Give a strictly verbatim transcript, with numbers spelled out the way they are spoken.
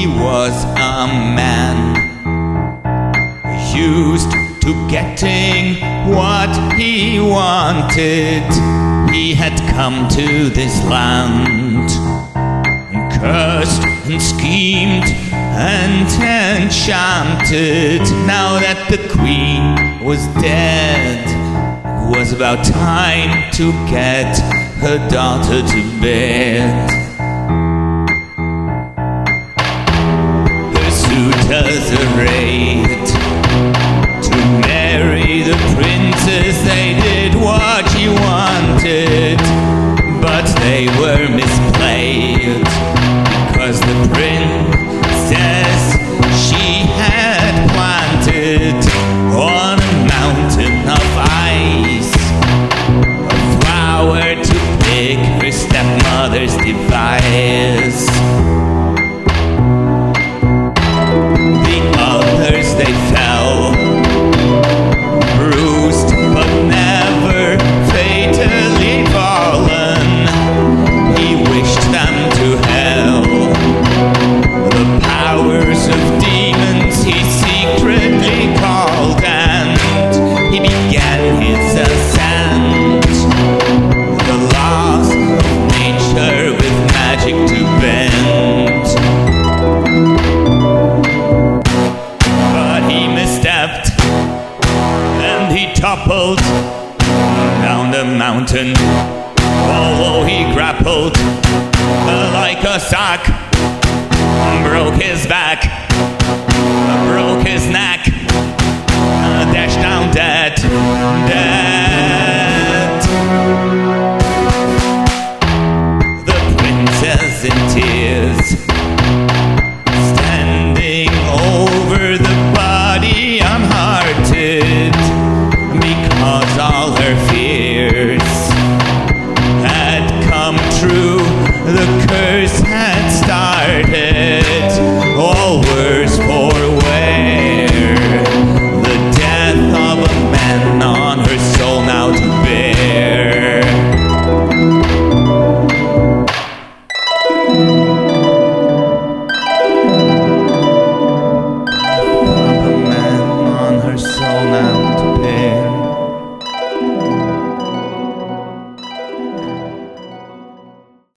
he was a man used to getting what he wanted. He had come to this land, cursed and schemed and enchanted. Now that the queen was dead, it was about time to get her daughter to bed. Her suitors arrayed to marry the princess. They did what she wanted, but they were misplayed, because the princess she had planted on a mountain of ice a flower to pick her stepmother's device. The others, they fell, bruised but never fatally fallen. He wished them to hell. The powers of demons he secretly called, and he began his ascent. The laws of nature with magic to bend. But he misstepped, and he toppled down the mountain. Although he grappled like a sack, broke his back.